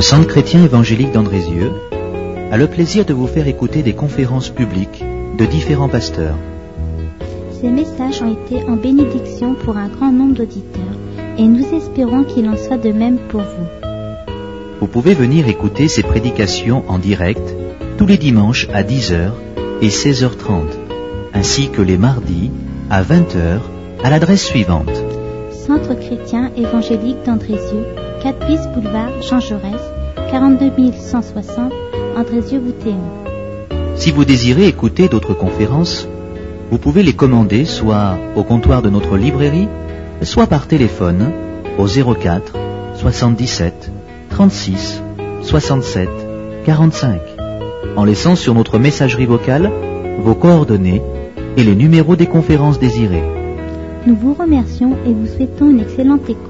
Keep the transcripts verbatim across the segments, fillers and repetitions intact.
Centre chrétien évangélique d'Andrézieux a le plaisir de vous faire écouter des conférences publiques de différents pasteurs. Ces messages ont été en bénédiction pour un grand nombre d'auditeurs et nous espérons qu'il en soit de même pour vous. Vous pouvez venir écouter ces prédications en direct tous les dimanches à dix heures et seize heures trente, ainsi que les mardis à vingt heures à l'adresse suivante. Centre chrétien évangélique d'Andrézieux, quatre bis boulevard Jean Jaurès, quarante-deux mille cent soixante, Andrézieux-Boutéon. Si vous désirez écouter d'autres conférences, vous pouvez les commander soit au comptoir de notre librairie, soit par téléphone au zéro quatre soixante-dix-sept trente-six soixante-sept quarante-cinq, en laissant sur notre messagerie vocale vos coordonnées et les numéros des conférences désirées. Nous vous remercions et vous souhaitons une excellente écoute.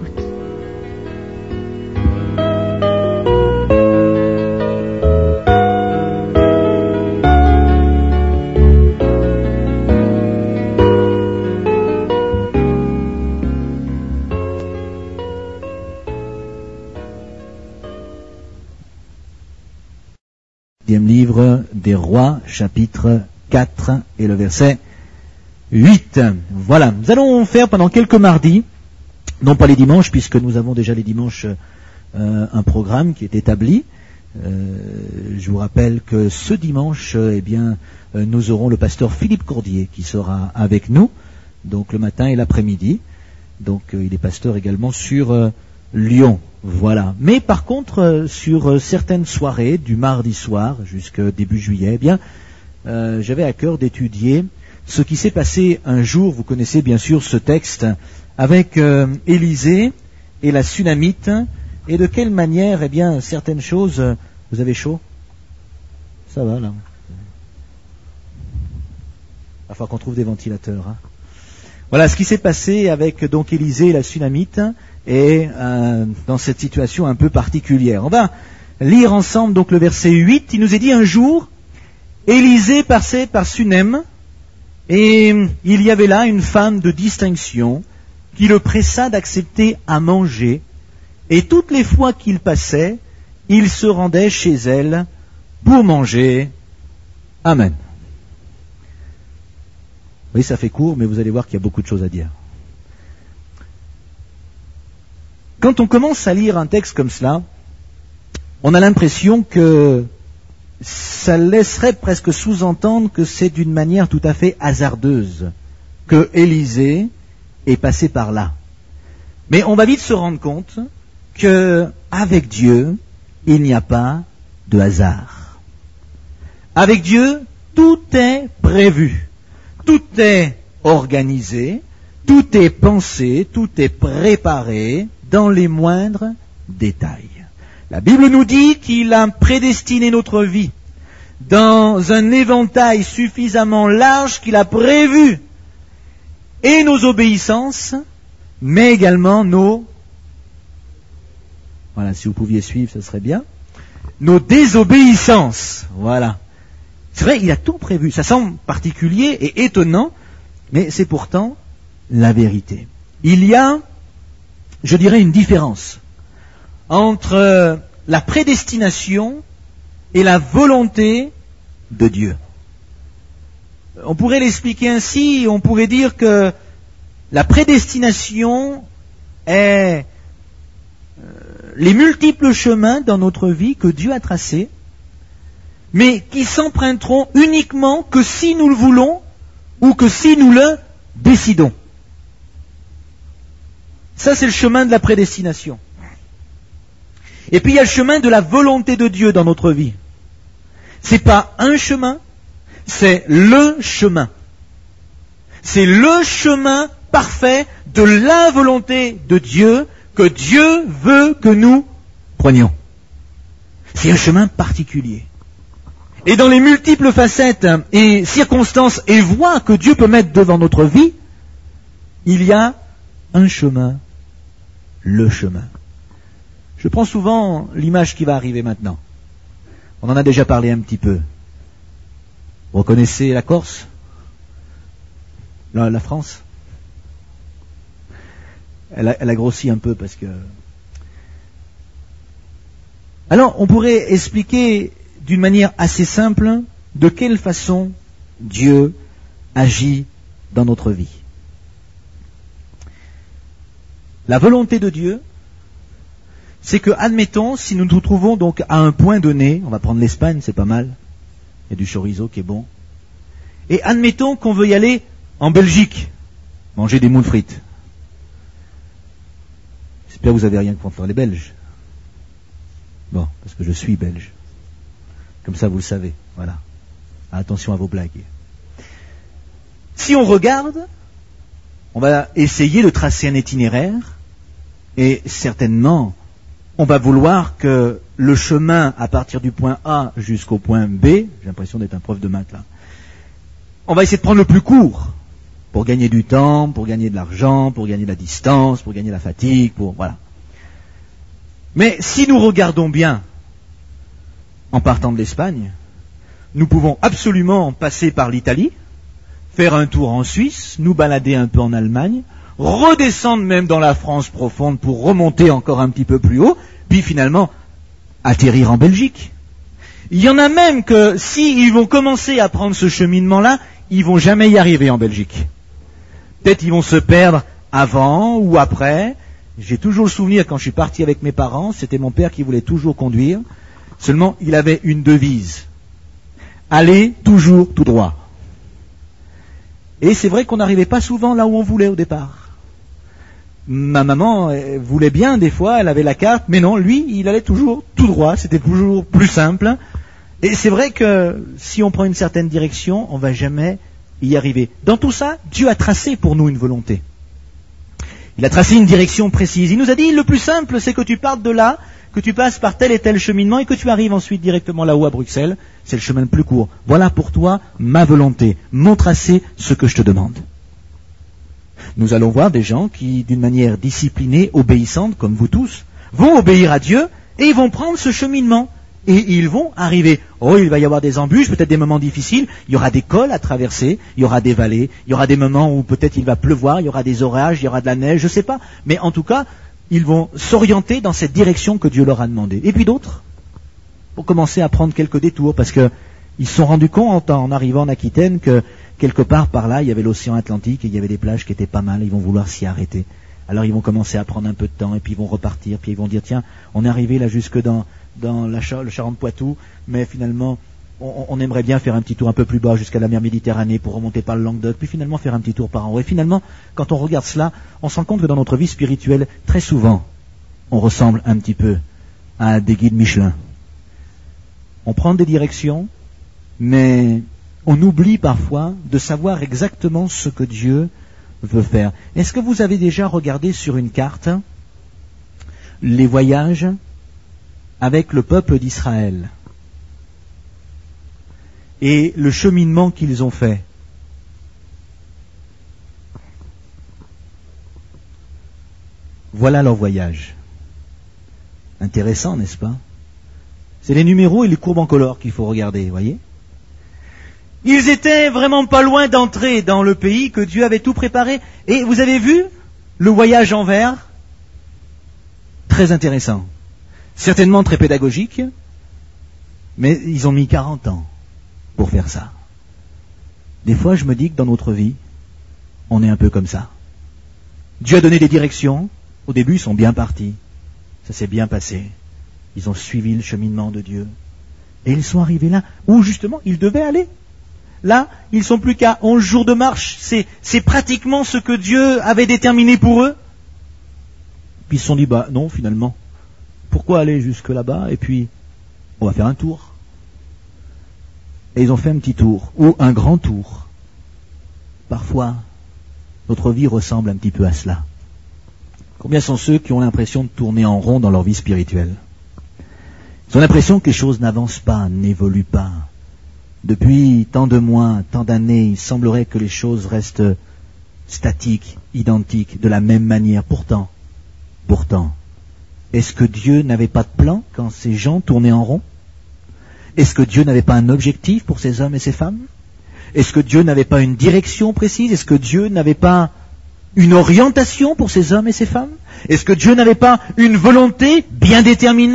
Livre des Rois, chapitre quatre et le verset huit. Voilà, nous allons faire pendant quelques mardis, non pas les dimanches, puisque nous avons déjà les dimanches euh, un programme qui est établi. Euh, je vous rappelle que ce dimanche, euh, eh bien, euh, nous aurons le pasteur Philippe Courdier qui sera avec nous, donc le matin et l'après-midi. Donc euh, il est pasteur également sur euh, Lyon. Voilà. Mais par contre, euh, sur euh, certaines soirées, du mardi soir jusqu'au début juillet, eh bien, euh, j'avais à cœur d'étudier ce qui s'est passé un jour. Vous connaissez bien sûr ce texte avec euh, Élisée et la Sunamite, et de quelle manière, eh bien, certaines choses. Euh, vous avez chaud ? Ça va là. Il va falloir qu'on trouve des ventilateurs. Hein. Voilà ce qui s'est passé avec donc Élisée et la Sunamite. Et euh, dans cette situation un peu particulière. On va lire ensemble donc le verset huit. Il nous est dit un jour, Élisée passait par Sunem, et il y avait là une femme de distinction qui le pressa d'accepter à manger, et toutes les fois qu'il passait, il se rendait chez elle pour manger. Amen. Oui, ça fait court, mais vous allez voir qu'il y a beaucoup de choses à dire. Quand on commence à lire un texte comme cela, on a l'impression que ça laisserait presque sous-entendre que c'est d'une manière tout à fait hasardeuse que Élisée est passé par là. Mais on va vite se rendre compte qu'avec Dieu, il n'y a pas de hasard. Avec Dieu, tout est prévu, tout est organisé, tout est pensé, tout est préparé, dans les moindres détails. La Bible nous dit qu'il a prédestiné notre vie dans un éventail suffisamment large qu'il a prévu et nos obéissances, mais également nos... Voilà, si vous pouviez suivre, ce serait bien. Nos désobéissances. Voilà. C'est vrai, il a tout prévu. Ça semble particulier et étonnant, mais c'est pourtant la vérité. Il y a... je dirais une différence entre la prédestination et la volonté de Dieu. On pourrait l'expliquer ainsi, on pourrait dire que la prédestination est les multiples chemins dans notre vie que Dieu a tracés, mais qui s'emprunteront uniquement que si nous le voulons ou que si nous le décidons. Ça, c'est le chemin de la prédestination. Et puis, il y a le chemin de la volonté de Dieu dans notre vie. C'est pas un chemin, c'est le chemin. C'est le chemin parfait de la volonté de Dieu que Dieu veut que nous prenions. C'est un chemin particulier. Et dans les multiples facettes et circonstances et voies que Dieu peut mettre devant notre vie, il y a un chemin, le chemin. Je prends souvent l'image qui va arriver maintenant. On en a déjà parlé un petit peu. Vous reconnaissez la Corse ? La, la France ? elle a, elle a grossi un peu parce que... Alors, on pourrait expliquer d'une manière assez simple de quelle façon Dieu agit dans notre vie. La volonté de Dieu, c'est que, admettons, si nous nous trouvons donc à un point donné, on va prendre l'Espagne, c'est pas mal, il y a du chorizo qui est bon, et admettons qu'on veut y aller en Belgique, manger des moules frites. J'espère que vous avez rien contre les Belges. Bon, parce que je suis belge. Comme ça, vous le savez. Voilà. Attention à vos blagues. Si on regarde, on va essayer de tracer un itinéraire, et certainement, on va vouloir que le chemin à partir du point A jusqu'au point B, j'ai l'impression d'être un prof de maths là, on va essayer de prendre le plus court, pour gagner du temps, pour gagner de l'argent, pour gagner de la distance, pour gagner la fatigue, pour voilà. Mais si nous regardons bien, en partant de l'Espagne, nous pouvons absolument passer par l'Italie, faire un tour en Suisse, nous balader un peu en Allemagne, redescendre même dans la France profonde pour remonter encore un petit peu plus haut, puis finalement atterrir en Belgique. Il y en a même que, s'ils vont commencer à prendre ce cheminement-là, ils vont jamais y arriver en Belgique. Peut-être ils vont se perdre avant ou après. J'ai toujours le souvenir, quand je suis parti avec mes parents, c'était mon père qui voulait toujours conduire, seulement il avait une devise. Aller toujours tout droit. Et c'est vrai qu'on n'arrivait pas souvent là où on voulait au départ. Ma maman voulait bien, des fois, elle avait la carte, mais non, lui, il allait toujours tout droit, c'était toujours plus simple. Et c'est vrai que si on prend une certaine direction, on ne va jamais y arriver. Dans tout ça, Dieu a tracé pour nous une volonté. Il a tracé une direction précise. Il nous a dit, le plus simple, c'est que tu partes de là, que tu passes par tel et tel cheminement et que tu arrives ensuite directement là-haut à Bruxelles. C'est le chemin le plus court. Voilà pour toi ma volonté, mon tracé, ce que je te demande. Nous allons voir des gens qui, d'une manière disciplinée, obéissante, comme vous tous, vont obéir à Dieu et ils vont prendre ce cheminement. Et ils vont arriver. Oh, il va y avoir des embûches, peut-être des moments difficiles, il y aura des cols à traverser, il y aura des vallées, il y aura des moments où peut-être il va pleuvoir, il y aura des orages, il y aura de la neige, je ne sais pas. Mais en tout cas, ils vont s'orienter dans cette direction que Dieu leur a demandé. Et puis d'autres, pour commencer à prendre quelques détours, parce qu'ils se sont rendus compte en arrivant en Aquitaine que quelque part par là, il y avait l'océan Atlantique et il y avait des plages qui étaient pas mal, ils vont vouloir s'y arrêter. Alors ils vont commencer à prendre un peu de temps et puis ils vont repartir, puis ils vont dire tiens, on est arrivé là jusque dans, dans la, le Charente-Poitou, mais finalement on, on aimerait bien faire un petit tour un peu plus bas jusqu'à la mer Méditerranée pour remonter par le Languedoc, puis finalement faire un petit tour par en haut. Et finalement, quand on regarde cela, on se rend compte que dans notre vie spirituelle, très souvent, on ressemble un petit peu à des guides Michelin. On prend des directions, mais on oublie parfois de savoir exactement ce que Dieu veut faire. Est-ce que vous avez déjà regardé sur une carte les voyages avec le peuple d'Israël et le cheminement qu'ils ont fait? Voilà leur voyage. Intéressant, n'est-ce pas? C'est les numéros et les courbes en couleur qu'il faut regarder, voyez? Ils étaient vraiment pas loin d'entrer dans le pays que Dieu avait tout préparé. Et vous avez vu le voyage en vers? Très intéressant. Certainement très pédagogique, mais ils ont mis quarante ans pour faire ça. Des fois, je me dis que dans notre vie, on est un peu comme ça. Dieu a donné des directions. Au début, ils sont bien partis. Ça s'est bien passé. Ils ont suivi le cheminement de Dieu. Et ils sont arrivés là où, justement, ils devaient aller. Là, ils sont plus qu'à onze jours de marche. C'est, c'est pratiquement ce que Dieu avait déterminé pour eux. Puis ils se sont dit, bah non, finalement, pourquoi aller jusque là-bas? Et puis, on va faire un tour. Et ils ont fait un petit tour, ou un grand tour. Parfois, notre vie ressemble un petit peu à cela. Combien sont ceux qui ont l'impression de tourner en rond dans leur vie spirituelle? Ils ont l'impression que les choses n'avancent pas, n'évoluent pas. Depuis tant de mois, tant d'années, il semblerait que les choses restent statiques, identiques, de la même manière. Pourtant, pourtant, est-ce que Dieu n'avait pas de plan quand ces gens tournaient en rond? Est-ce que Dieu n'avait pas un objectif pour ces hommes et ces femmes? Est-ce que Dieu n'avait pas une direction précise? Est-ce que Dieu n'avait pas une orientation pour ces hommes et ces femmes? Est-ce que Dieu n'avait pas une volonté bien déterminée,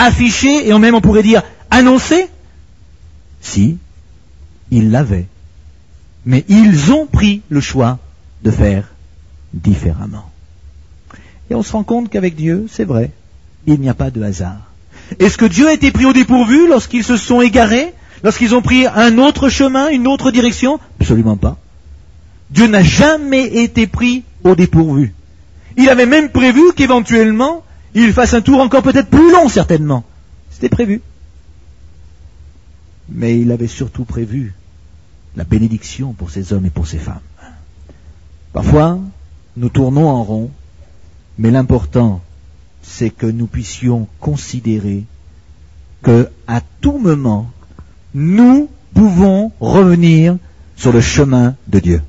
affiché, et même on pourrait dire annoncé? Si, ils l'avaient. Mais ils ont pris le choix de faire différemment. Et on se rend compte qu'avec Dieu, c'est vrai, il n'y a pas de hasard. Est-ce que Dieu a été pris au dépourvu lorsqu'ils se sont égarés, lorsqu'ils ont pris un autre chemin, une autre direction? Absolument pas. Dieu n'a jamais été pris au dépourvu. Il avait même prévu qu'éventuellement, il fasse un tour encore peut-être plus long, certainement. C'était prévu. Mais il avait surtout prévu la bénédiction pour ces hommes et pour ces femmes. Parfois, nous tournons en rond, mais l'important, c'est que nous puissions considérer que, à tout moment, nous pouvons revenir sur le chemin de Dieu.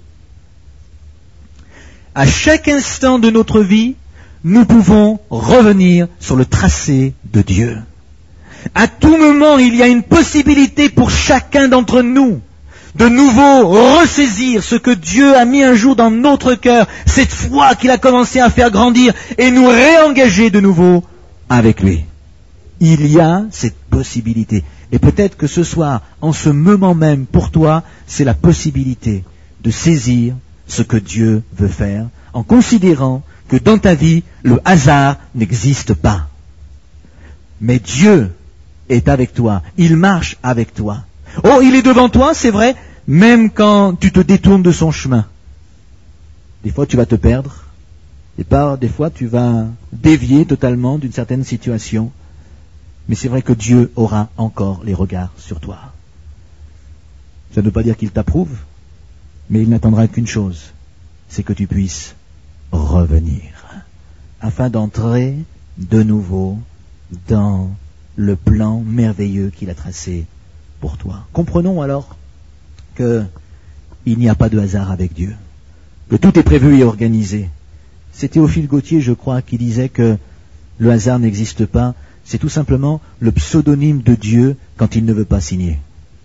À chaque instant de notre vie, nous pouvons revenir sur le tracé de Dieu. À tout moment, il y a une possibilité pour chacun d'entre nous de nouveau ressaisir ce que Dieu a mis un jour dans notre cœur, cette foi qu'il a commencé à faire grandir, et nous réengager de nouveau avec lui. Il y a cette possibilité. Et peut-être que ce soir, en ce moment même, pour toi, c'est la possibilité de saisir ce que Dieu veut faire, en considérant que dans ta vie, le hasard n'existe pas. Mais Dieu est avec toi, il marche avec toi. Oh, il est devant toi, c'est vrai, même quand tu te détournes de son chemin. Des fois, tu vas te perdre, et par des fois, tu vas dévier totalement d'une certaine situation. Mais c'est vrai que Dieu aura encore les regards sur toi. Ça ne veut pas dire qu'il t'approuve, mais il n'attendra qu'une chose, c'est que tu puisses revenir, afin d'entrer de nouveau dans le plan merveilleux qu'il a tracé pour toi. Comprenons alors que il n'y a pas de hasard avec Dieu, que tout est prévu et organisé. C'est Théophile Gautier, je crois, qui disait que le hasard n'existe pas, c'est tout simplement le pseudonyme de Dieu quand il ne veut pas signer.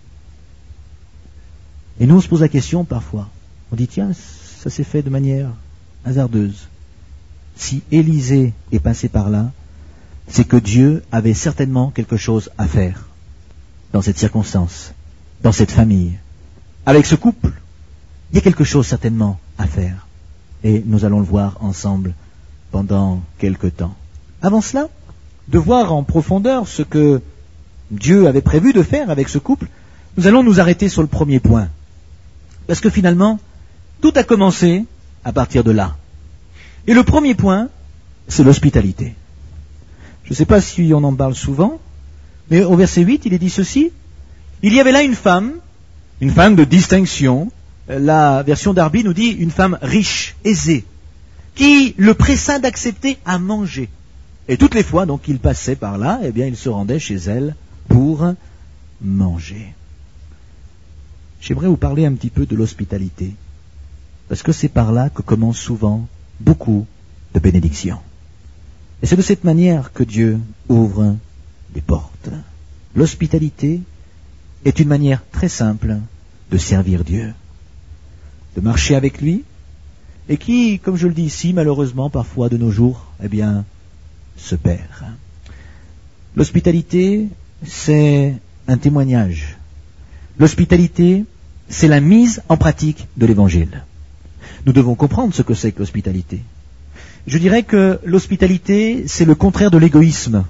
Et nous on se pose la question parfois, on dit tiens, ça s'est fait de manière hasardeuse. Si Élisée est passé par là, c'est que Dieu avait certainement quelque chose à faire dans cette circonstance, dans cette famille. Avec ce couple, il y a quelque chose certainement à faire. Et nous allons le voir ensemble pendant quelque temps. Avant cela, de voir en profondeur ce que Dieu avait prévu de faire avec ce couple, nous allons nous arrêter sur le premier point. Parce que finalement, tout a commencé à partir de là. Et le premier point, c'est l'hospitalité. Je ne sais pas si on en parle souvent, mais au verset huit, il est dit ceci. Il y avait là une femme, une femme de distinction. La version d'Arby nous dit une femme riche, aisée, qui le pressa d'accepter à manger. Et toutes les fois donc qu'il passait par là, eh bien il se rendait chez elle pour manger. J'aimerais vous parler un petit peu de l'hospitalité, parce que c'est par là que commencent souvent beaucoup de bénédictions. Et c'est de cette manière que Dieu ouvre des portes. L'hospitalité est une manière très simple de servir Dieu, de marcher avec lui, et qui, comme je le dis ici, malheureusement, parfois de nos jours, eh bien, se perd. L'hospitalité, c'est un témoignage. L'hospitalité, c'est la mise en pratique de l'Évangile. Nous devons comprendre ce que c'est que l'hospitalité. Je dirais que l'hospitalité, c'est le contraire de l'égoïsme.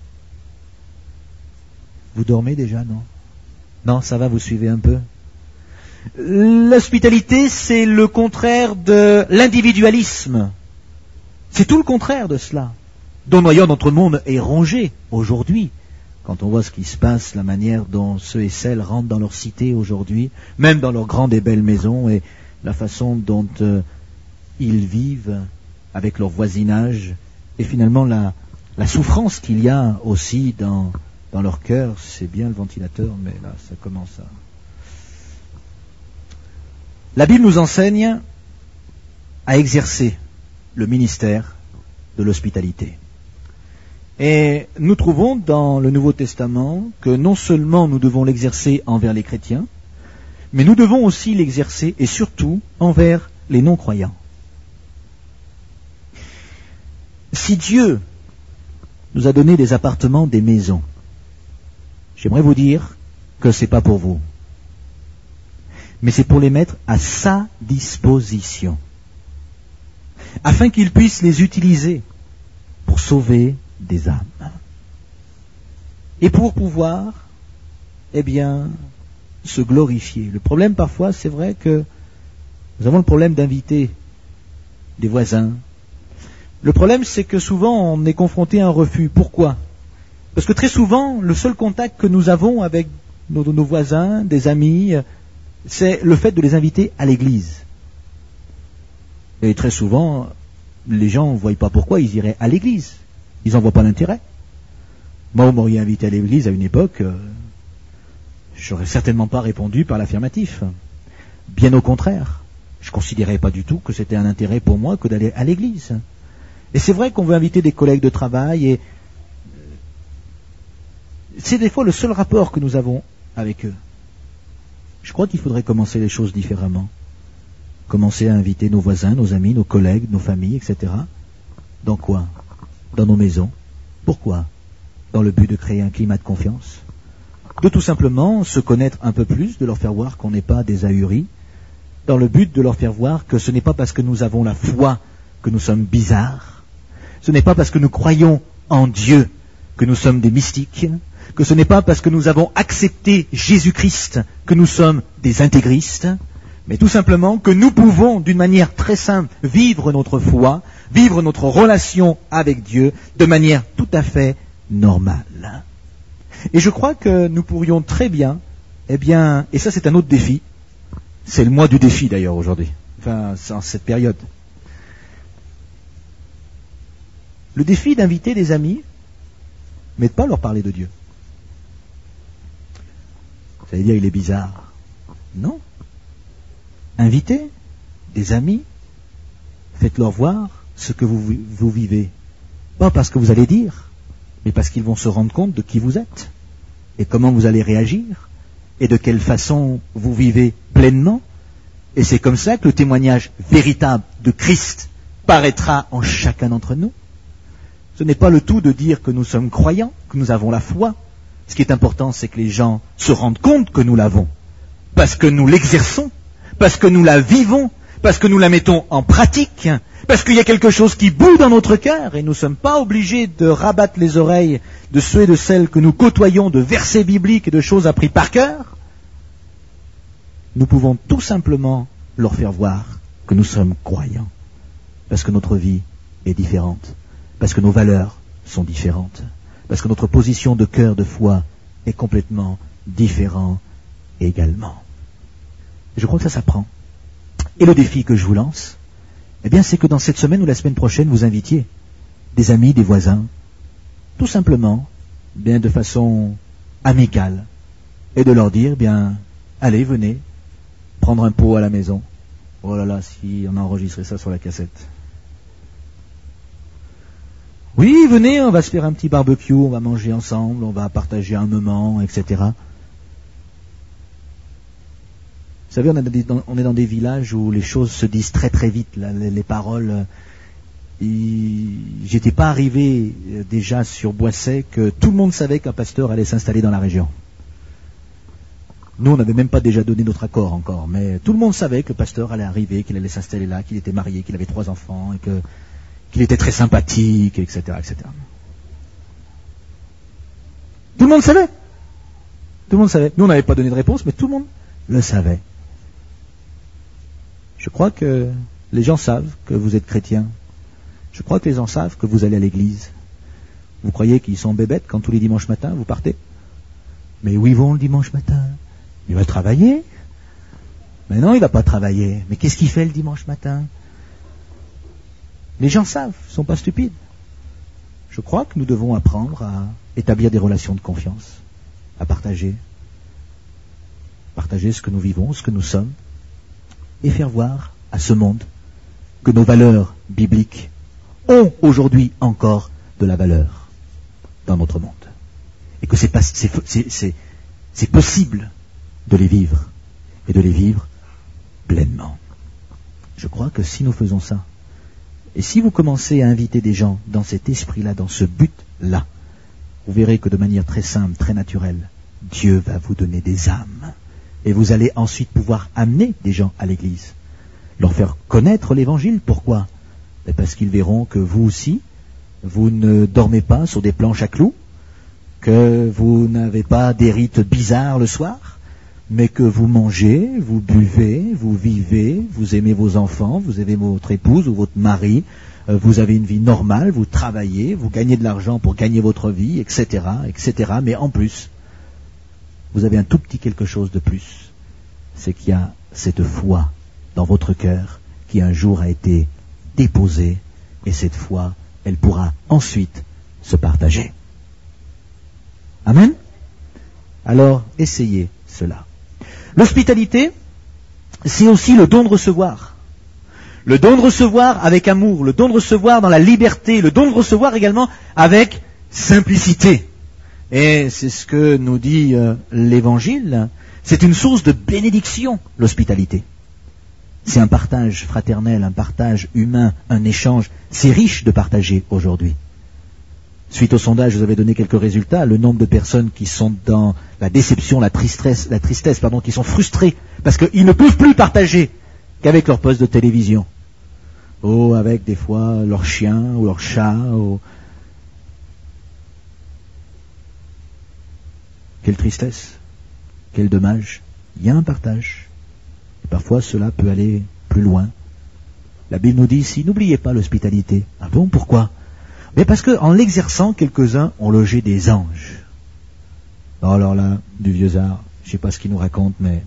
Vous dormez déjà, non? Non, ça va, vous suivez un peu? L'hospitalité, c'est le contraire de l'individualisme. C'est tout le contraire de cela, dont d'ailleurs notre monde est rongé aujourd'hui. Quand on voit ce qui se passe, la manière dont ceux et celles rentrent dans leur cité aujourd'hui, même dans leurs grandes et belles maisons, et la façon dont euh, ils vivent avec leur voisinage, et finalement la, la souffrance qu'il y a aussi dans, dans leur cœur. C'est bien le ventilateur, mais là ça commence à... La Bible nous enseigne à exercer le ministère de l'hospitalité. Et nous trouvons dans le Nouveau Testament que non seulement nous devons l'exercer envers les chrétiens, mais nous devons aussi l'exercer et surtout envers les non-croyants. Si Dieu nous a donné des appartements, des maisons. J'aimerais vous dire que c'est pas pour vous, mais c'est pour les mettre à sa disposition, afin qu'il puisse les utiliser pour sauver des âmes. Et pour pouvoir, eh bien, se glorifier. Le problème parfois, c'est vrai que nous avons le problème d'inviter des voisins. Le problème, c'est que souvent, on est confronté à un refus. Pourquoi ? Parce que très souvent, le seul contact que nous avons avec nos, nos voisins, des amis, c'est le fait de les inviter à l'église. Et très souvent, les gens ne voient pas pourquoi ils iraient à l'église. Ils n'en voient pas l'intérêt. Moi, vous m'auriez invité à l'église à une époque, euh, j'aurais certainement pas répondu par l'affirmatif. Bien au contraire. Je ne considérais pas du tout que c'était un intérêt pour moi que d'aller à l'église. Et c'est vrai qu'on veut inviter des collègues de travail et c'est des fois le seul rapport que nous avons avec eux. Je crois qu'il faudrait commencer les choses différemment. Commencer à inviter nos voisins, nos amis, nos collègues, nos familles, et cetera. Dans quoi ? Dans nos maisons. Pourquoi ? Dans le but de créer un climat de confiance. De tout simplement se connaître un peu plus, de leur faire voir qu'on n'est pas des ahuris, dans le but de leur faire voir que ce n'est pas parce que nous avons la foi que nous sommes bizarres, ce n'est pas parce que nous croyons en Dieu que nous sommes des mystiques, que ce n'est pas parce que nous avons accepté Jésus-Christ que nous sommes des intégristes, mais tout simplement que nous pouvons, d'une manière très simple, vivre notre foi, vivre notre relation avec Dieu de manière tout à fait normale. Et je crois que nous pourrions très bien, eh bien, et ça c'est un autre défi, c'est le mois du défi d'ailleurs aujourd'hui, enfin c'est en cette période. Le défi d'inviter des amis, mais de ne pas leur parler de Dieu. Vous allez dire, il est bizarre. Non. Invitez des amis, faites-leur voir ce que vous, vous vivez. Pas parce que vous allez dire, mais parce qu'ils vont se rendre compte de qui vous êtes, et comment vous allez réagir, et de quelle façon vous vivez pleinement. Et c'est comme ça que le témoignage véritable de Christ paraîtra en chacun d'entre nous. Ce n'est pas le tout de dire que nous sommes croyants, que nous avons la foi. Ce qui est important, c'est que les gens se rendent compte que nous l'avons, parce que nous l'exerçons, parce que nous la vivons, parce que nous la mettons en pratique, parce qu'il y a quelque chose qui bout dans notre cœur, et nous ne sommes pas obligés de rabattre les oreilles de ceux et de celles que nous côtoyons de versets bibliques et de choses apprises par cœur. Nous pouvons tout simplement leur faire voir que nous sommes croyants, parce que notre vie est différente, parce que nos valeurs sont différentes, parce que notre position de cœur, de foi est complètement différente également. Et je crois que ça s'apprend. Et le défi que je vous lance, eh bien, c'est que dans cette semaine ou la semaine prochaine, vous invitiez des amis, des voisins, tout simplement, bien de façon amicale, et de leur dire, bien, allez, venez, prendre un pot à la maison. Oh là là, si on a enregistré ça sur la cassette. Oui, venez, on va se faire un petit barbecue, on va manger ensemble, on va partager un moment, et cetera. Vous savez, on, a des, dans, on est dans des villages où les choses se disent très très vite, là, les, les paroles. Et j'étais pas arrivé déjà sur Boisset que tout le monde savait qu'un pasteur allait s'installer dans la région. Nous, on n'avait même pas déjà donné notre accord encore, mais tout le monde savait que le pasteur allait arriver, qu'il allait s'installer là, qu'il était marié, qu'il avait trois enfants, et que, qu'il était très sympathique, et cetera, et cetera. Tout le monde savait. Tout le monde savait. Nous, on n'avait pas donné de réponse, mais tout le monde le savait. Je crois que les gens savent que vous êtes chrétien. Je crois que les gens savent que vous allez à l'église. Vous croyez qu'ils sont bébêtes quand tous les dimanches matins vous partez? Mais où ils vont le dimanche matin? Il va travailler. Mais non, il va pas travailler. Mais qu'est-ce qu'il fait le dimanche matin? Les gens savent, ils ne sont pas stupides. Je crois que nous devons apprendre à établir des relations de confiance, à partager, partager ce que nous vivons, ce que nous sommes, et faire voir à ce monde que nos valeurs bibliques ont aujourd'hui encore de la valeur dans notre monde. Et que c'est, pas, c'est, c'est, c'est, c'est possible de les vivre, et de les vivre pleinement. Je crois que si nous faisons ça, Et si vous commencez à inviter des gens dans cet esprit-là, dans ce but-là, vous verrez que de manière très simple, très naturelle, Dieu va vous donner des âmes. Et vous allez ensuite pouvoir amener des gens à l'église. Leur faire connaître l'évangile. Pourquoi ? Parce qu'ils verront que vous aussi, vous ne dormez pas sur des planches à clous, que vous n'avez pas des rites bizarres le soir, mais que vous mangez, vous buvez, vous vivez, vous aimez vos enfants, vous aimez votre épouse ou votre mari, euh, vous avez une vie normale, vous travaillez, vous gagnez de l'argent pour gagner votre vie, et cetera, et cetera. Mais en plus, vous avez un tout petit quelque chose de plus. C'est qu'il y a cette foi dans votre cœur qui un jour a été déposée, et cette foi, elle pourra ensuite se partager. Amen. Alors, essayez cela. L'hospitalité, c'est aussi le don de recevoir. Le don de recevoir avec amour, le don de recevoir dans la liberté, le don de recevoir également avec simplicité. Et c'est ce que nous dit euh, l'Évangile. C'est une source de bénédiction, l'hospitalité. C'est un partage fraternel, un partage humain, un échange. C'est riche de partager aujourd'hui. Suite au sondage, je vous avais donné quelques résultats. Le nombre de personnes qui sont dans la déception, la tristesse, la tristesse, pardon, qui sont frustrées parce qu'ils ne peuvent plus partager qu'avec leur poste de télévision. Ou avec des fois leur chien ou leur chat. Ou... Quelle tristesse, quel dommage. Il y a un partage. Et parfois, cela peut aller plus loin. La Bible nous dit ici, n'oubliez pas l'hospitalité. Ah bon, pourquoi ? Mais parce qu'en l'exerçant, quelques-uns ont logé des anges. Bon, alors là, du vieux art, je ne sais pas ce qu'il nous raconte, mais...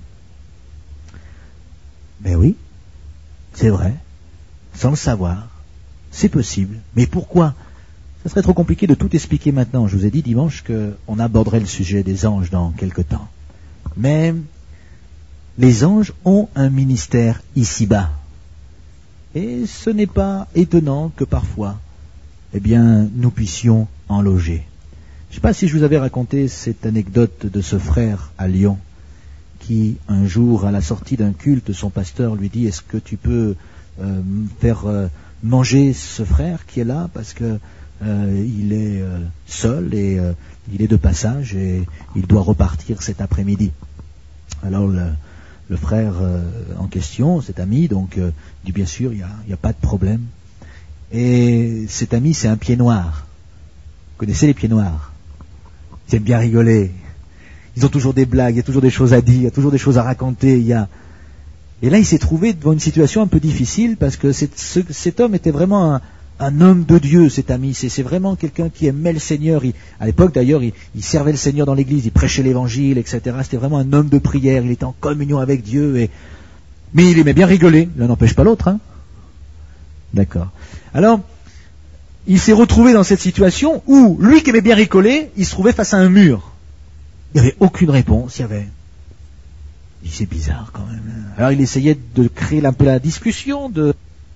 Mais oui, c'est vrai. Sans le savoir, c'est possible. Mais pourquoi ? Ça serait trop compliqué de tout expliquer maintenant. Je vous ai dit dimanche qu'on aborderait le sujet des anges dans quelque temps. Mais les anges ont un ministère ici-bas. Et ce n'est pas étonnant que parfois, eh bien, nous puissions en loger. Je ne sais pas si je vous avais raconté cette anecdote de ce frère à Lyon, qui, un jour, à la sortie d'un culte, son pasteur lui dit « Est-ce que tu peux euh, faire euh, manger ce frère qui est là, parce que euh, il est euh, seul et euh, il est de passage et il doit repartir cet après-midi. » Alors le, le frère euh, en question, cet ami, donc euh, dit « Bien sûr, il n'y a, il y a pas de problème. » Et cet ami, c'est un pied noir. Vous connaissez les pieds noirs? Ils aiment bien rigoler. Ils ont toujours des blagues, il y a toujours des choses à dire, il y a toujours des choses à raconter. Il y a... Et là, il s'est trouvé devant une situation un peu difficile parce que cet, ce, cet homme était vraiment un, un homme de Dieu, cet ami. C'est, c'est vraiment quelqu'un qui aimait le Seigneur. Il, à l'époque, d'ailleurs, il, il servait le Seigneur dans l'église, il prêchait l'évangile, et cetera. C'était vraiment un homme de prière. Il était en communion avec Dieu. Et... Mais il aimait bien rigoler. L'un n'empêche pas l'autre, hein. D'accord. Alors, il s'est retrouvé dans cette situation où, lui qui aimait bien rigoler, il se trouvait face à un mur. Il n'y avait aucune réponse, il y avait... Il dit, c'est bizarre quand même. Alors il essayait de créer un peu la discussion, de...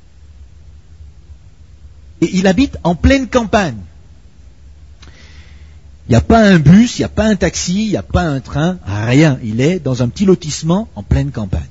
Et il habite en pleine campagne. Il n'y a pas un bus, il n'y a pas un taxi, il n'y a pas un train, rien. Il est dans un petit lotissement en pleine campagne.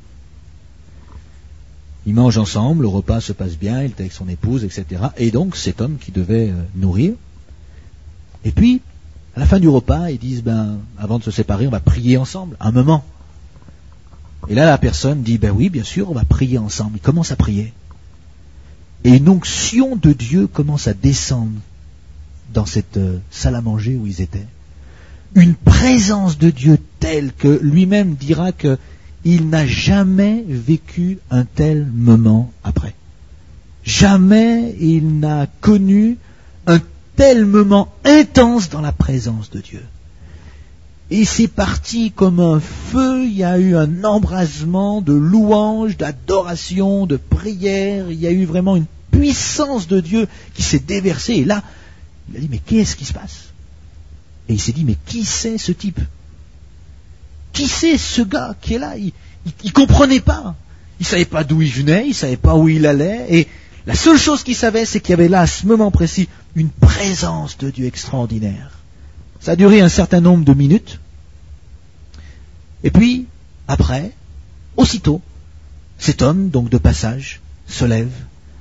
Ils mangent ensemble, le repas se passe bien, il est avec son épouse, et cetera. Et donc, cet homme qui devait euh, nourrir. Et puis, à la fin du repas, ils disent, ben, avant de se séparer, on va prier ensemble, un moment. Et là, la personne dit, ben oui, bien sûr, on va prier ensemble. Ils commencent à prier. Et une onction de Dieu commence à descendre dans cette euh, salle à manger où ils étaient. Une présence de Dieu telle que lui-même dira que il n'a jamais vécu un tel moment après. Jamais il n'a connu un tel moment intense dans la présence de Dieu. Et c'est parti comme un feu, il y a eu un embrasement de louange, d'adoration, de prière, il y a eu vraiment une puissance de Dieu qui s'est déversée. Et là, il a dit, mais qu'est-ce qui se passe? Et il s'est dit, mais qui c'est ce type? Qui c'est ce gars qui est là? Il ne comprenait pas. Il ne savait pas d'où il venait, il ne savait pas où il allait. Et la seule chose qu'il savait, c'est qu'il y avait là, à ce moment précis, une présence de Dieu extraordinaire. Ça a duré un certain nombre de minutes. Et puis, après, aussitôt, cet homme, donc de passage, se lève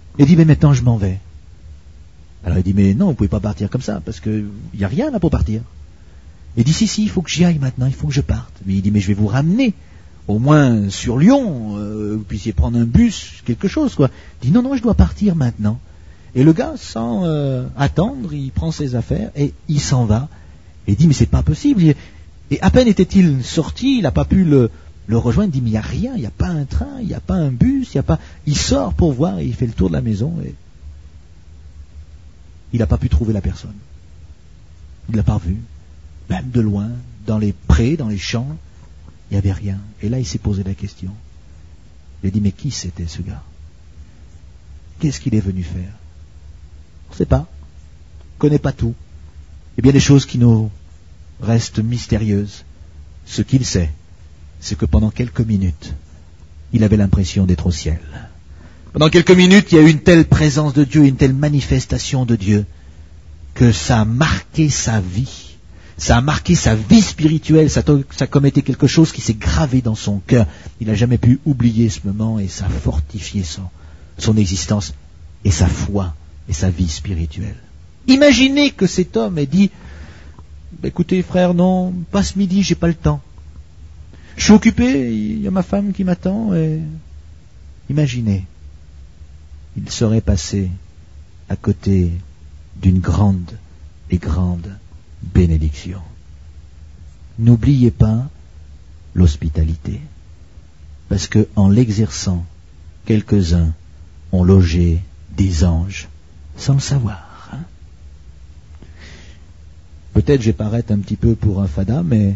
Il dit, mais maintenant je m'en vais. Alors il dit, mais non, vous ne pouvez pas partir comme ça, parce qu'il n'y a rien là pour partir. Il dit, si, si, il faut que j'y aille maintenant, il faut que je parte. Mais il dit, mais je vais vous ramener, au moins sur Lyon, euh, vous puissiez prendre un bus, quelque chose, quoi. Il dit, non, non, je dois partir maintenant. Et le gars, sans euh, attendre, il prend ses affaires et il s'en va. Et il dit, mais c'est pas possible. Et à peine était-il sorti, il n'a pas pu le, le rejoindre. Il dit, mais il n'y a rien, il n'y a pas un train, il n'y a pas un bus, il n'y a pas... Il sort pour voir et il fait le tour de la maison et il n'a pas pu trouver la personne. Il ne l'a pas revue. Même de loin, dans les prés, dans les champs, il n'y avait rien. Et là, il s'est posé la question. Il a dit, mais qui c'était ce gars? Qu'est-ce qu'il est venu faire? On ne sait pas. On ne connaît pas tout. Il y a bien des choses qui nous restent mystérieuses. Ce qu'il sait, c'est que pendant quelques minutes, il avait l'impression d'être au ciel. Pendant quelques minutes, il y a eu une telle présence de Dieu, une telle manifestation de Dieu, que ça a marqué sa vie. Ça a marqué sa vie spirituelle, ça a comme été quelque chose qui s'est gravé dans son cœur. Il n'a jamais pu oublier ce moment et ça a fortifié son, son existence et sa foi et sa vie spirituelle. Imaginez que cet homme ait dit, écoutez frère, non, pas ce midi, j'ai pas le temps. Je suis occupé, il y a ma femme qui m'attend. Et... Imaginez, il serait passé à côté d'une grande et grande bénédiction. N'oubliez pas l'hospitalité, parce que en l'exerçant, quelques-uns ont logé des anges sans le savoir. Hein. Peut-être je vais paraître un petit peu pour un fada, mais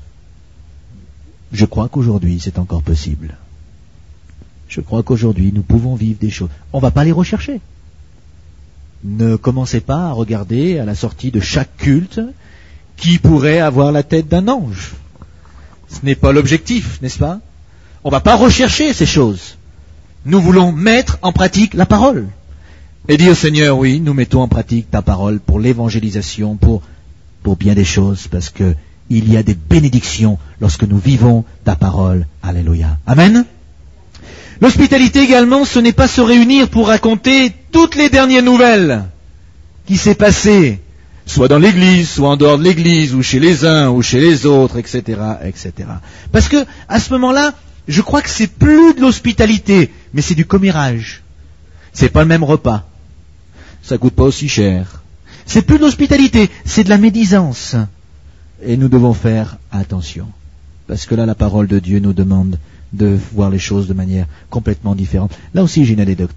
je crois qu'aujourd'hui c'est encore possible. Je crois qu'aujourd'hui nous pouvons vivre des choses. On ne va pas les rechercher. Ne commencez pas à regarder à la sortie de chaque culte qui pourrait avoir la tête d'un ange. Ce n'est pas l'objectif, n'est-ce pas? On ne va pas rechercher ces choses. Nous voulons mettre en pratique la parole. Et dire au Seigneur, oui, nous mettons en pratique ta parole pour l'évangélisation, pour, pour bien des choses, parce que il y a des bénédictions lorsque nous vivons ta parole. Alléluia. Amen. L'hospitalité également, ce n'est pas se réunir pour raconter toutes les dernières nouvelles qui s'est passées, soit dans l'église, soit en dehors de l'église, ou chez les uns, ou chez les autres, et cetera, et cetera. Parce que, à ce moment-là, je crois que c'est plus de l'hospitalité, mais c'est du commérage. C'est pas le même repas. Ça coûte pas aussi cher. C'est plus de l'hospitalité, c'est de la médisance. Et nous devons faire attention. Parce que là, la parole de Dieu nous demande de voir les choses de manière complètement différente. Là aussi, j'ai une anecdote.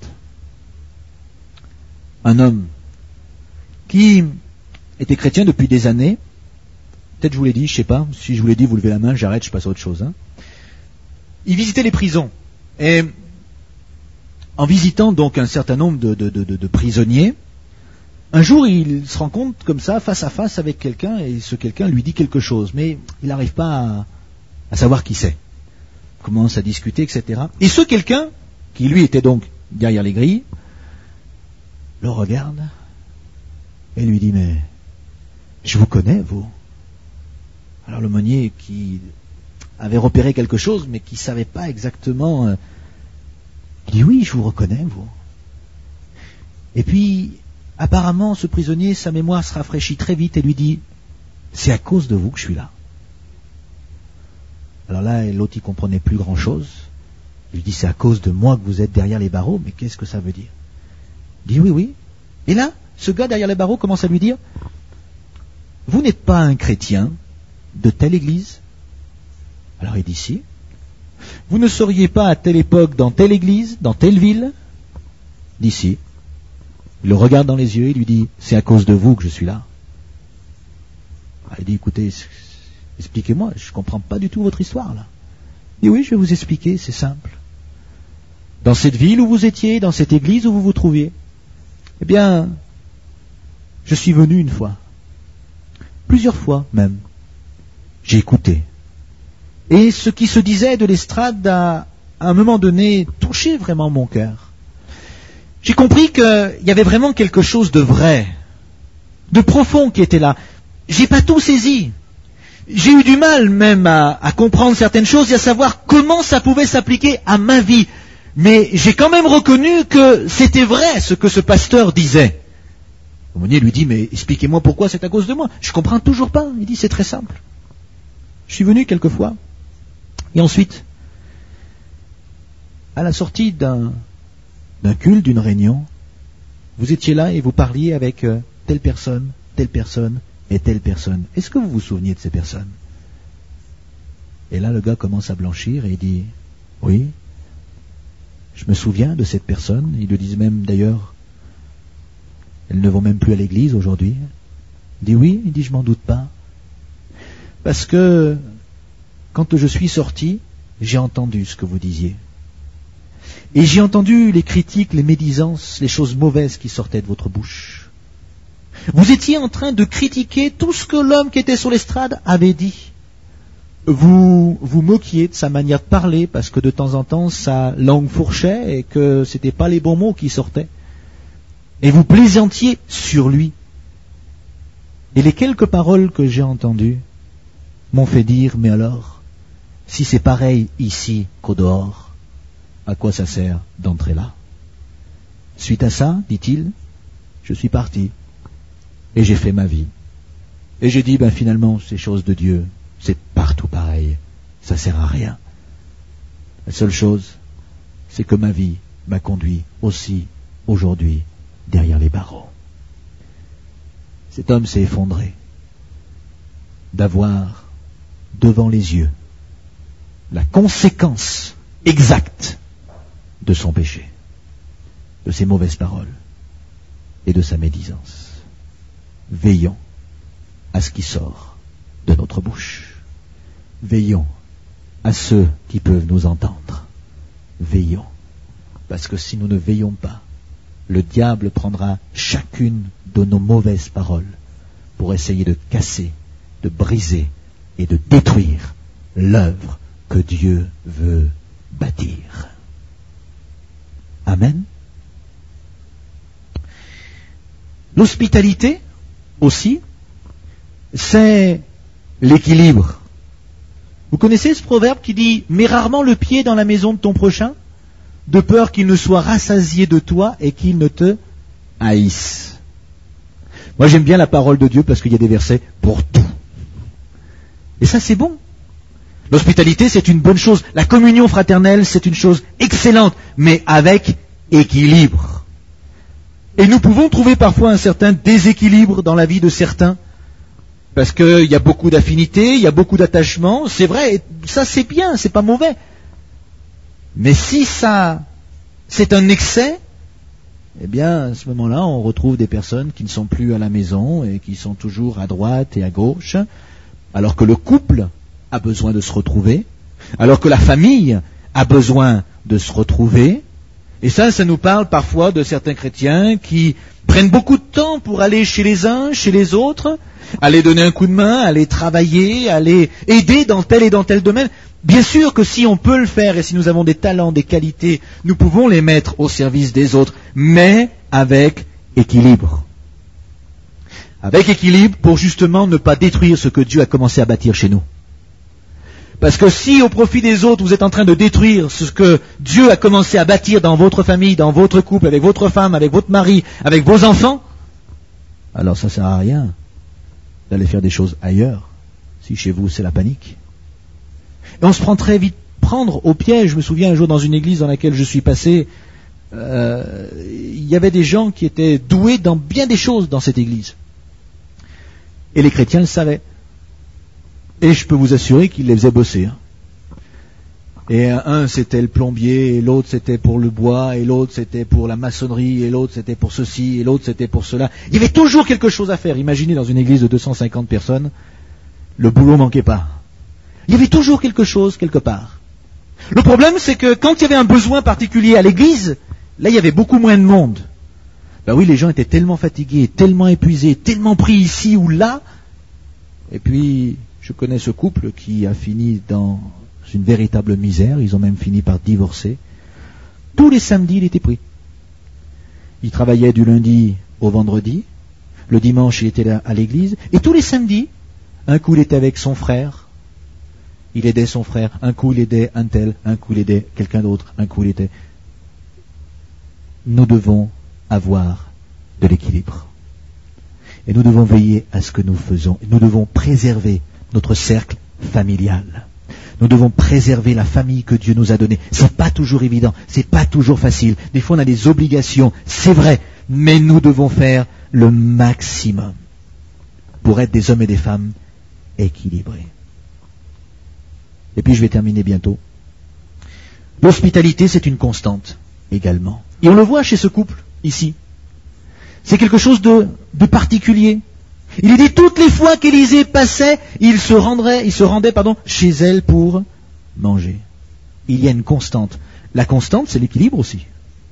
Un homme qui était chrétien depuis des années, peut-être je vous l'ai dit, je sais pas, si je vous l'ai dit, vous levez la main, j'arrête, je passe à autre chose. Hein. Il visitait les prisons. Et en visitant donc un certain nombre de, de, de, de prisonniers, un jour il se rend compte comme ça, face à face avec quelqu'un, et ce quelqu'un lui dit quelque chose, mais il n'arrive pas à, à savoir qui c'est. Il commence à discuter, et cetera. Et ce quelqu'un, qui lui était donc derrière les grilles, le regarde et lui dit, mais je vous connais, vous. Alors l'aumônier qui avait repéré quelque chose, mais qui ne savait pas exactement, euh, il dit, oui, je vous reconnais, vous. Et puis, apparemment, ce prisonnier, sa mémoire se rafraîchit très vite et lui dit, c'est à cause de vous que je suis là. Alors là, l'autre, il comprenait plus grand-chose. Il lui dit, c'est à cause de moi que vous êtes derrière les barreaux, mais qu'est-ce que ça veut dire? Il dit, oui, oui. Et là, ce gars derrière les barreaux commence à lui dire, vous n'êtes pas un chrétien de telle église? Alors il dit, si. Vous ne seriez pas à telle époque dans telle église, dans telle ville? Il dit, si. Il le regarde dans les yeux, il lui dit, c'est à cause de vous que je suis là. Alors il dit, écoutez, expliquez-moi, je ne comprends pas du tout votre histoire là. Il dit, oui, je vais vous expliquer, c'est simple. Dans cette ville où vous étiez, dans cette église où vous vous trouviez, eh bien, je suis venu une fois, plusieurs fois même. J'ai écouté. Et ce qui se disait de l'estrade a, à un moment donné, touché vraiment mon cœur. J'ai compris qu'il y avait vraiment quelque chose de vrai, de profond qui était là. J'ai pas tout saisi. J'ai eu du mal même à, à comprendre certaines choses et à savoir comment ça pouvait s'appliquer à ma vie. mais j'ai quand même reconnu que c'était vrai ce que ce pasteur disait. L'aumônier lui dit, mais expliquez-moi pourquoi c'est à cause de moi. Je comprends toujours pas. Il dit, c'est très simple. Je suis venu quelquefois, et ensuite, à la sortie d'un, d'un culte, d'une réunion, vous étiez là et vous parliez avec euh, telle personne, telle personne et telle personne. Est-ce que vous vous souveniez de ces personnes? Et là, le gars commence à blanchir et il dit, oui, je me souviens de cette personne. Ils le disent même d'ailleurs, elles ne vont même plus à l'église aujourd'hui. Il dit oui, il dit je m'en doute pas. Parce que quand je suis sorti, j'ai entendu ce que vous disiez. Et j'ai entendu les critiques, les médisances, les choses mauvaises qui sortaient de votre bouche. Vous étiez en train de critiquer tout ce que l'homme qui était sur l'estrade avait dit. Vous vous moquiez de sa manière de parler parce que de temps en temps sa langue fourchait et que c'était pas les bons mots qui sortaient. Et vous plaisantiez sur lui. Et les quelques paroles que j'ai entendues m'ont fait dire, mais alors, si c'est pareil ici qu'au dehors, à quoi ça sert d'entrer là? Suite à ça, dit-il, je suis parti et j'ai fait ma vie. Et j'ai dit, ben finalement, ces choses de Dieu, c'est partout pareil, ça sert à rien. La seule chose, c'est que ma vie m'a conduit aussi aujourd'hui derrière les barreaux. Cet homme s'est effondré d'avoir devant les yeux la conséquence exacte de son péché, de ses mauvaises paroles et de sa médisance. Veillons à ce qui sort de notre bouche. Veillons à ceux qui peuvent nous entendre. Veillons, parce que si nous ne veillons pas, le diable prendra chacune de nos mauvaises paroles pour essayer de casser, de briser et de détruire l'œuvre que Dieu veut bâtir. Amen. L'hospitalité aussi, c'est l'équilibre. Vous connaissez ce proverbe qui dit « Mets rarement le pied dans la maison de ton prochain, de peur qu'il ne soit rassasié de toi et qu'il ne te haïsse. » Moi j'aime bien la parole de Dieu parce qu'il y a des versets pour tout. Et ça c'est bon. L'hospitalité c'est une bonne chose. La communion fraternelle c'est une chose excellente, mais avec équilibre. Et nous pouvons trouver parfois un certain déséquilibre dans la vie de certains. Parce qu'il y a beaucoup d'affinités, il y a beaucoup d'attachements, c'est vrai, et ça c'est bien, c'est pas mauvais. Mais si ça, c'est un excès, eh bien, à ce moment-là, on retrouve des personnes qui ne sont plus à la maison et qui sont toujours à droite et à gauche, alors que le couple a besoin de se retrouver, alors que la famille a besoin de se retrouver. Et ça, ça nous parle parfois de certains chrétiens qui prennent beaucoup de temps pour aller chez les uns, chez les autres, aller donner un coup de main, aller travailler, aller aider dans tel et dans tel domaine. Bien sûr que si on peut le faire et si nous avons des talents, des qualités, nous pouvons les mettre au service des autres, mais avec équilibre. Avec équilibre pour justement ne pas détruire ce que Dieu a commencé à bâtir chez nous. Parce que si au profit des autres vous êtes en train de détruire ce que Dieu a commencé à bâtir dans votre famille, dans votre couple, avec votre femme, avec votre mari, avec vos enfants, alors ça ne sert à rien d'aller faire des choses ailleurs, si chez vous c'est la panique. Et on se prend très vite prendre au piège. Je me souviens un jour dans une église dans laquelle je suis passé, euh, il y avait des gens qui étaient doués dans bien des choses dans cette église. Et les chrétiens le savaient. Et je peux vous assurer qu'ils les faisaient bosser. Hein. Et un c'était le plombier, et l'autre c'était pour le bois, et l'autre c'était pour la maçonnerie, et l'autre c'était pour ceci, et l'autre c'était pour cela. Il y avait toujours quelque chose à faire. Imaginez dans une église de deux cent cinquante personnes, le boulot manquait pas. Il y avait toujours quelque chose quelque part. Le problème c'est que quand il y avait un besoin particulier à l'église, là il y avait beaucoup moins de monde. Ben oui, les gens étaient tellement fatigués, tellement épuisés, tellement pris ici ou là. Et puis, je connais ce couple qui a fini dans une véritable misère. Ils ont même fini par divorcer. Tous les samedis, il était pris. Il travaillait du lundi au vendredi. Le dimanche, il était là à l'église. Et tous les samedis, un coup, il était avec son frère. Il aidait son frère. Un coup, il aidait un tel. Un coup, il aidait quelqu'un d'autre. Un coup, il était... nous devons avoir de l'équilibre. Et nous devons veiller à ce que nous faisons. Nous devons préserver notre cercle familial. Nous devons préserver la famille que Dieu nous a donnée. C'est pas toujours évident, c'est pas toujours facile. Des fois on a des obligations, c'est vrai, mais nous devons faire le maximum pour être des hommes et des femmes équilibrés. Et puis je vais terminer bientôt. L'hospitalité, c'est une constante également. Et on le voit chez ce couple, ici. C'est quelque chose de, de particulier. Il est dit toutes les fois qu'Élisée passait, il se rendrait, il se rendait, pardon, chez elle pour manger. Il y a une constante. La constante, c'est l'équilibre aussi.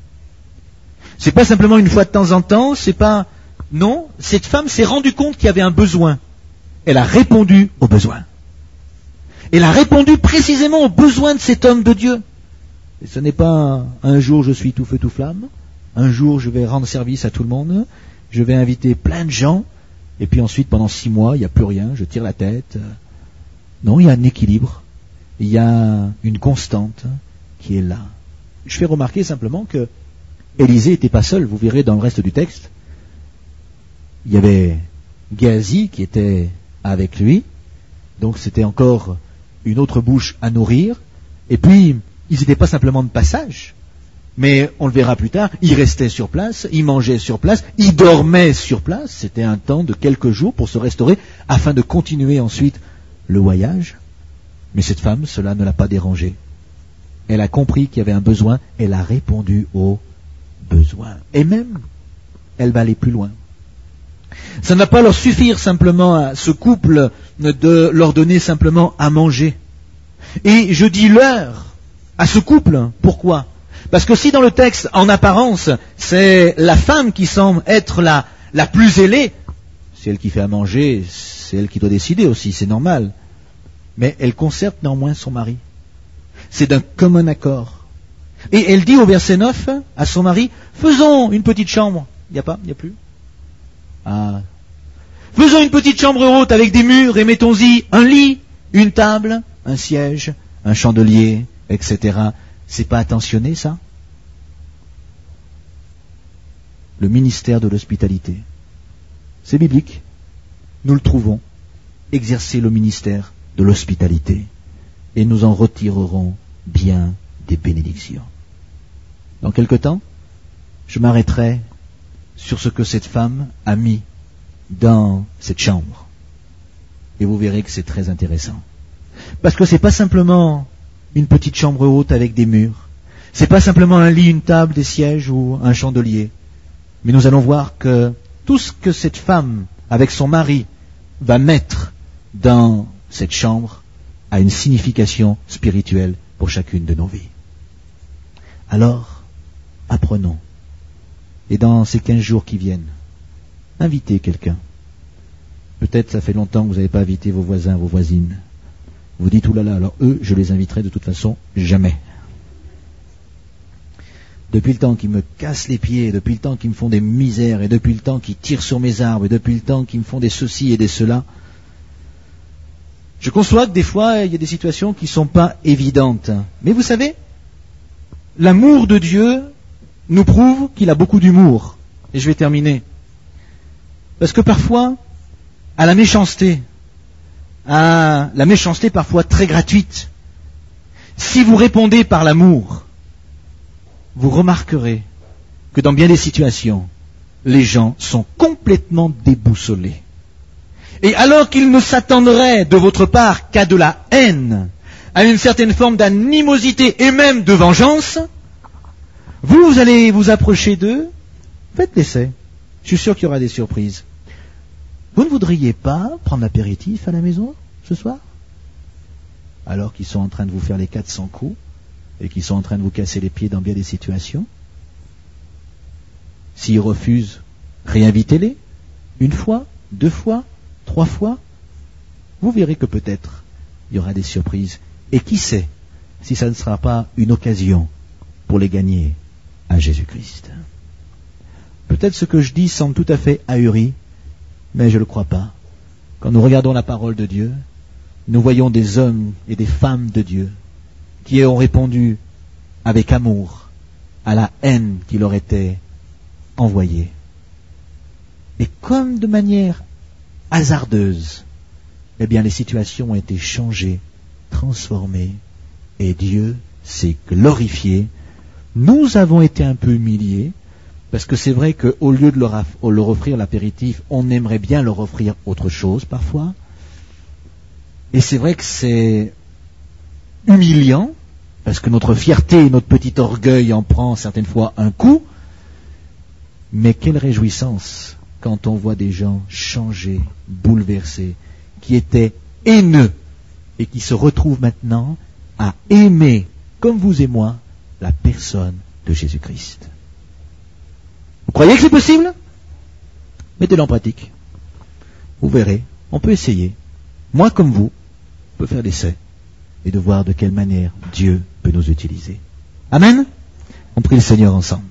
C'est pas simplement une fois de temps en temps, c'est pas, non, cette femme s'est rendue compte qu'il y avait un besoin. Elle a répondu au besoin. Elle a répondu précisément aux besoins de cet homme de Dieu. Et ce n'est pas un, un jour je suis tout feu tout flamme, un jour je vais rendre service à tout le monde, je vais inviter plein de gens, et puis ensuite pendant six mois il n'y a plus rien, je tire la tête. Non, il y a un équilibre, il y a une constante qui est là. Je fais remarquer simplement que Élisée n'était pas seul, vous verrez dans le reste du texte. Il y avait Géasi qui était avec lui, donc c'était encore une autre bouche à nourrir, et puis ils n'étaient pas simplement de passage, mais on le verra plus tard, ils restaient sur place, ils mangeaient sur place, ils dormaient sur place, c'était un temps de quelques jours pour se restaurer, afin de continuer ensuite le voyage. Mais cette femme, cela ne l'a pas dérangée. Elle a compris qu'il y avait un besoin, elle a répondu au besoin. Et même, elle va aller plus loin. Ça ne va pas leur suffire simplement à ce couple de leur donner simplement à manger. Et je dis leur, à ce couple, pourquoi ? Parce que si dans le texte, en apparence, c'est la femme qui semble être la, la plus ailée, c'est elle qui fait à manger, c'est elle qui doit décider aussi, c'est normal. Mais elle conserve néanmoins son mari. C'est d'un commun accord. Et elle dit au verset neuf à son mari, faisons une petite chambre. Il n'y a pas, il n'y a plus. Ah. Faisons une petite chambre haute avec des murs et mettons-y un lit, une table, un siège, un chandelier, et cetera. C'est pas attentionné, ça? Le ministère de l'hospitalité. C'est biblique. Nous le trouvons. Exercer le ministère de l'hospitalité. Et nous en retirerons bien des bénédictions. Dans quelque temps, je m'arrêterai sur ce que cette femme a mis dans cette chambre. Et vous verrez que c'est très intéressant. Parce que c'est pas simplement une petite chambre haute avec des murs. C'est pas simplement un lit, une table, des sièges ou un chandelier. Mais nous allons voir que tout ce que cette femme, avec son mari, va mettre dans cette chambre a une signification spirituelle pour chacune de nos vies. Alors, apprenons. Et dans ces quinze jours qui viennent, invitez quelqu'un. Peut-être ça fait longtemps que vous n'avez pas invité vos voisins, vos voisines. Vous dites, oulala, alors eux, je les inviterai de toute façon jamais. Depuis le temps qu'ils me cassent les pieds, depuis le temps qu'ils me font des misères, et depuis le temps qu'ils tirent sur mes arbres, et depuis le temps qu'ils me font des ceci et des cela, je conçois que des fois, il y a des situations qui ne sont pas évidentes. Mais vous savez, l'amour de Dieu nous prouve qu'il a beaucoup d'humour. Et je vais terminer. Parce que parfois, à la méchanceté, à la méchanceté parfois très gratuite, si vous répondez par l'amour, vous remarquerez que dans bien des situations, les gens sont complètement déboussolés. Et alors qu'ils ne s'attendraient de votre part qu'à de la haine, à une certaine forme d'animosité et même de vengeance, vous, vous allez vous approcher d'eux, faites l'essai. Je suis sûr qu'il y aura des surprises. Vous ne voudriez pas prendre l'apéritif à la maison ce soir? Alors qu'ils sont en train de vous faire les quatre cents coups et qu'ils sont en train de vous casser les pieds dans bien des situations. S'ils refusent, réinvitez-les. Une fois, deux fois, trois fois. Vous verrez que peut-être il y aura des surprises. Et qui sait si ça ne sera pas une occasion pour les gagner à Jésus-Christ. Peut-être ce que je dis semble tout à fait ahuri, mais je ne le crois pas. Quand nous regardons la parole de Dieu, nous voyons des hommes et des femmes de Dieu qui ont répondu avec amour à la haine qui leur était envoyée. Et comme de manière hasardeuse, eh bien les situations ont été changées, transformées, et Dieu s'est glorifié. Nous avons été un peu humiliés, parce que c'est vrai qu'au lieu de leur, aff- leur offrir l'apéritif, on aimerait bien leur offrir autre chose parfois. Et c'est vrai que c'est humiliant, parce que notre fierté et notre petit orgueil en prend certaines fois un coup. Mais quelle réjouissance quand on voit des gens changés, bouleversés, qui étaient haineux et qui se retrouvent maintenant à aimer, comme vous et moi, la personne de Jésus-Christ. Vous croyez que c'est possible? Mettez-le en pratique. Vous verrez, on peut essayer. Moi comme vous, on peut faire l'essai et de voir de quelle manière Dieu peut nous utiliser. Amen. On prie le Seigneur ensemble.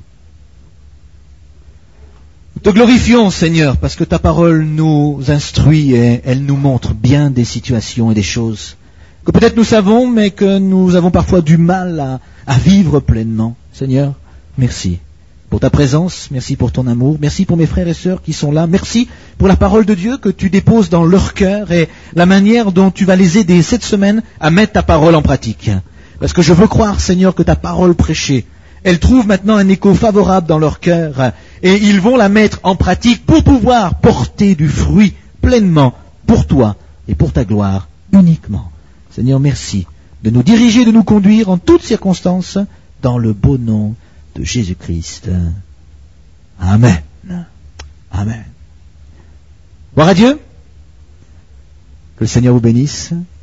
Nous te glorifions, Seigneur, parce que ta parole nous instruit et elle nous montre bien des situations et des choses que peut-être nous savons, mais que nous avons parfois du mal à, à vivre pleinement. Seigneur, merci pour ta présence, merci pour ton amour, merci pour mes frères et sœurs qui sont là, merci pour la parole de Dieu que tu déposes dans leur cœur et la manière dont tu vas les aider cette semaine à mettre ta parole en pratique. Parce que je veux croire, Seigneur, que ta parole prêchée, elle trouve maintenant un écho favorable dans leur cœur et ils vont la mettre en pratique pour pouvoir porter du fruit pleinement pour toi et pour ta gloire uniquement. Seigneur, merci de nous diriger, de nous conduire en toutes circonstances dans le beau nom de Jésus-Christ. Amen. Amen. Gloire à Dieu. Que le Seigneur vous bénisse.